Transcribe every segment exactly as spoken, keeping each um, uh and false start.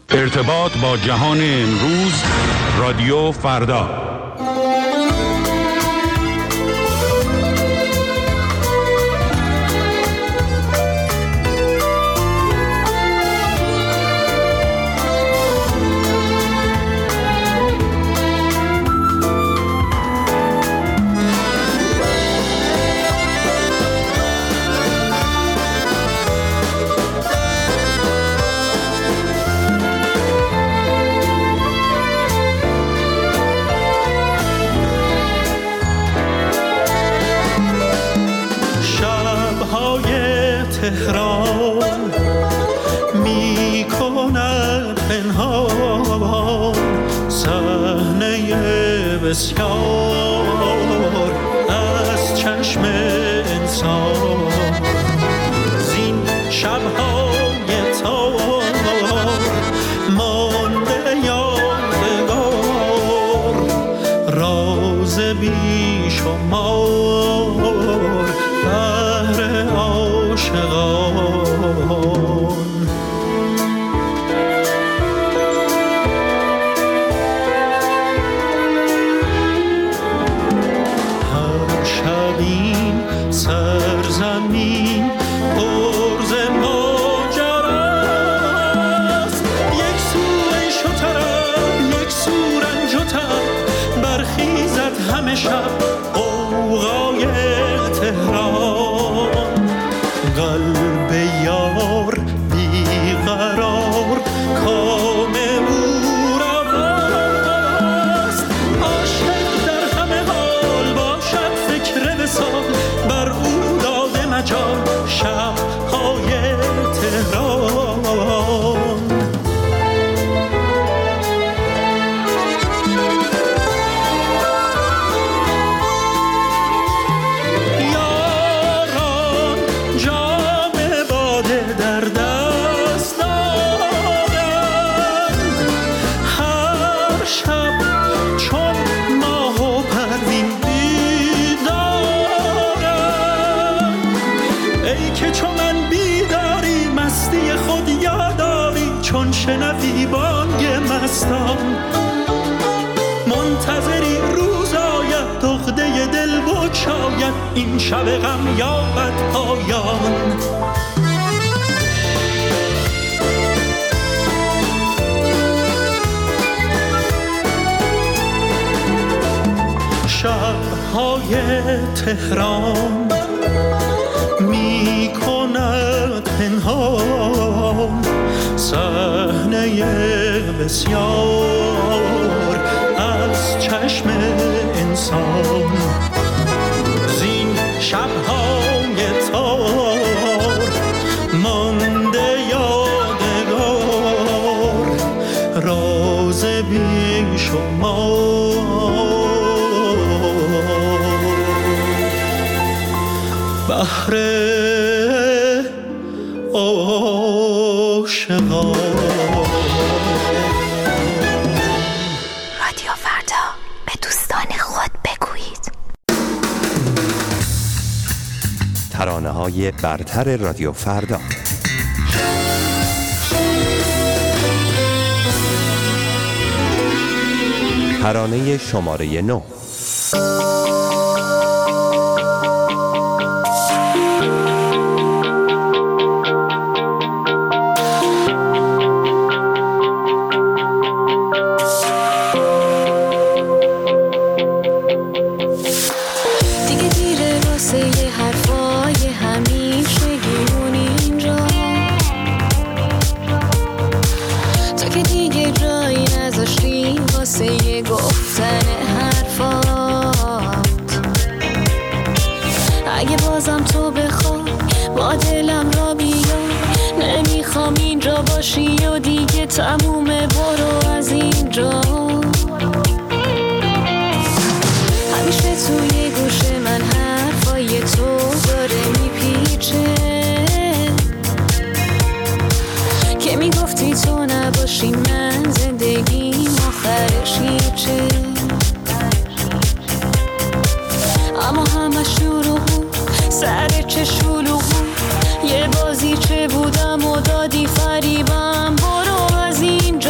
ارتباط با جهان امروز، رادیو فردا. تهران می کند پنهان صحنه بسیار از چشم انسان. زین شب‌های تار مانده یادگار، راز بی شمار بهر عاشقان. هر شب این سرزمین پر ز ماجراست، یک سو عیش و طرب، یک سو رنج و تب، برخیزد همه شب غوغای تهران. قلب یار بیقرار کام او رواست، عاشق در همه حال باشد فکر وصال، بر او داده مجال شب‌های تهران. چون شنوی بانگ مستان، منتظری روز آید عقده دل بگشاید، این شب غم یابد پایان. شب‌های تهران می کند پنهان صحنه بسیار از چشم انسان. زین شب‌های تار مانده یادگار، راز بی شمار بهر عاشقان. رادیو فردا، به دوستان خود بگویید. ترانه‌های برتر رادیو فردا. ترانه شماره نه. و دیگه تمومه، برو از اینجا. همیشه توی گوش من حرفای تو داره میپیچه، که میگفتی تو نباشی من زندگیم آخرش هیچه. اما همه شروع سر چه شلوغ، یه بازی چه بودم و دادی فریبم، برو از اینجا.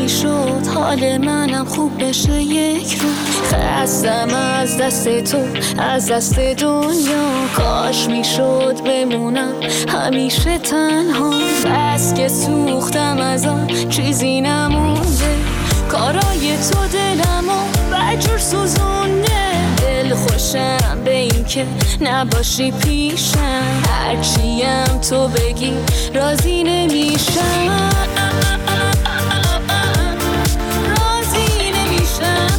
میشد حال منم خوب بشه یک رو. خستم از دست تو، از دست دنیا، کاش میشد بمونم همیشه تنها. بس که سوختم از آن چیزی نمونده، کارای تو دلمو بجور سوزونده. دل خوشم به این که نباشی پیشم، هرچیم تو بگی راضی نمیشم، راضی نمیشم،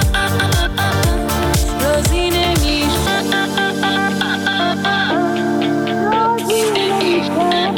راضی نمیشم، راضی نمیشم.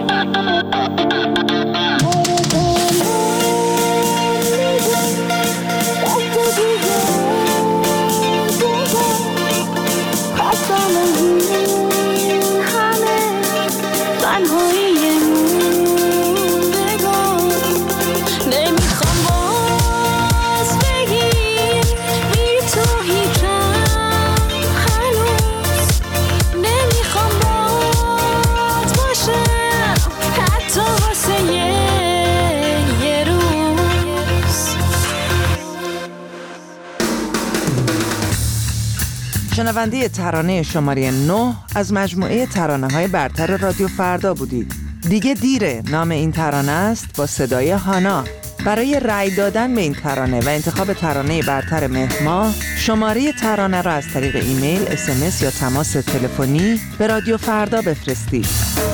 شنونده ترانه شماره نه از مجموعه ترانه‌های برتر رادیو فردا بودید. دیگه دیره نام این ترانه است با صدای هانا. برای رأی دادن به این ترانه و انتخاب ترانه برتر مهر ماه، شماره ترانه را از طریق ایمیل، اس ام اس یا تماس تلفنی به رادیو فردا بفرستید.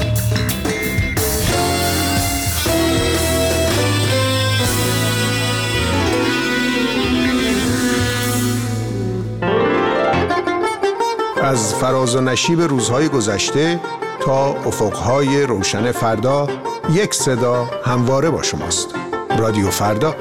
از فراز و نشیب روزهای گذشته تا افقهای روشن فردا، یک صدا همواره با شماست. رادیو فردا.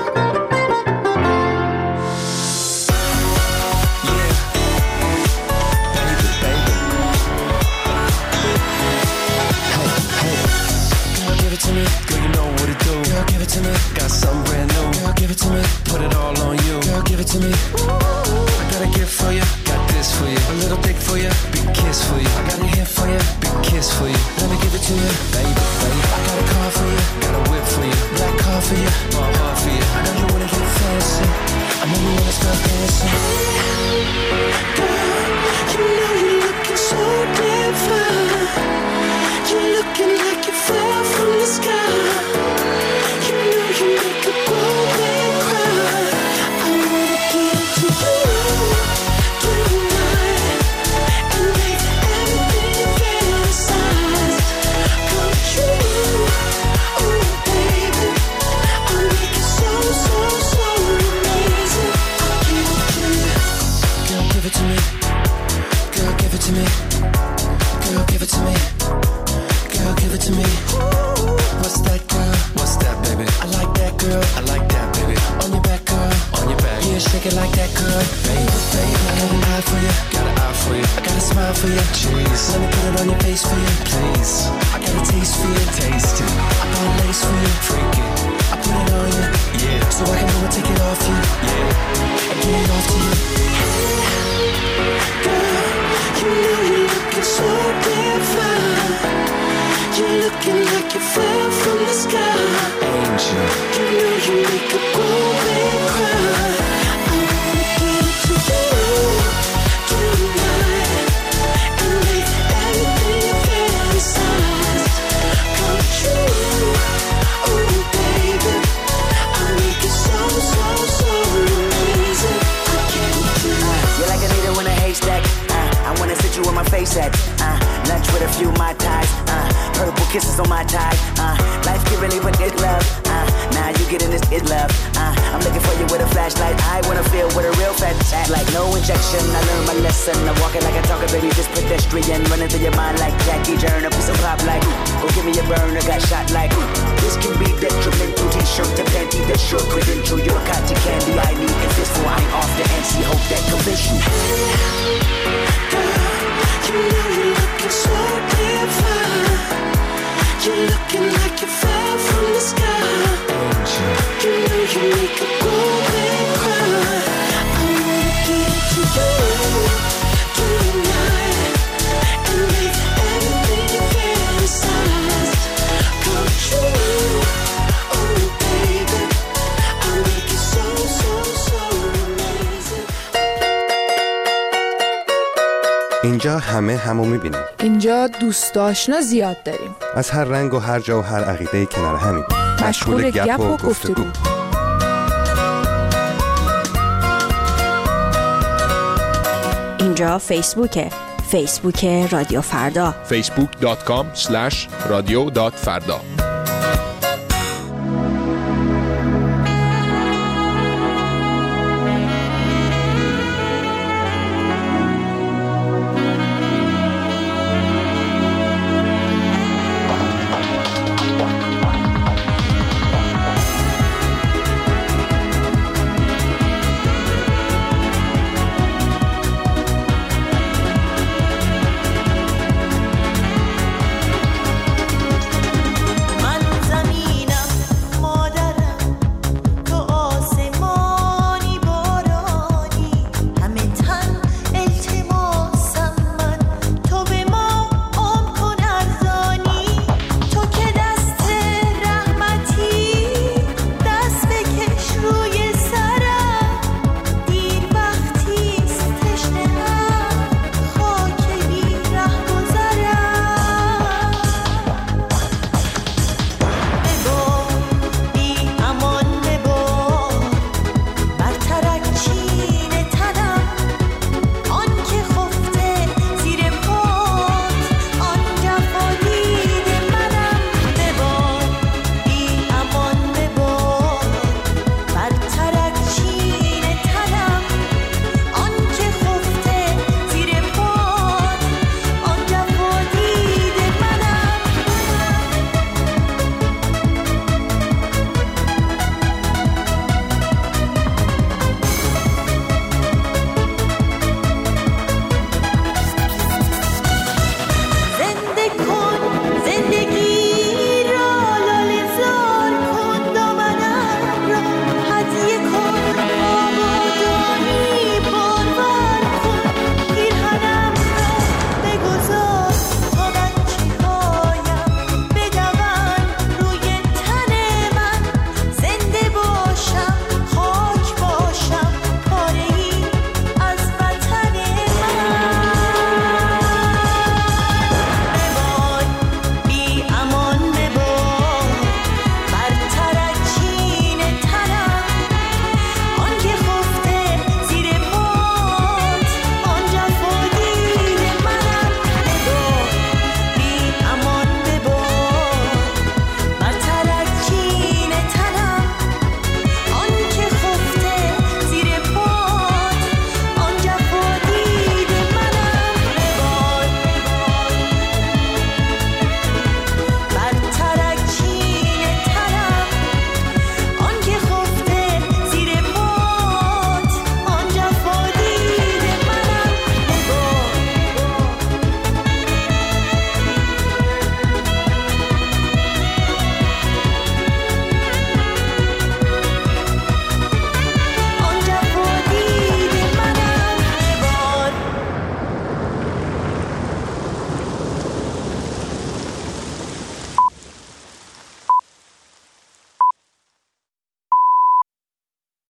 اینجا همه همو میبینیم. اینجا دوست آشنا زیاد داریم. از هر رنگ و هر جا و هر عقیده کنار همین. مشغول گپ و گفتگو. اینجا فیسبوکه. فیسبوک رادیو فردا. فیسبوک دات کام اسلش رادیو دات فردا.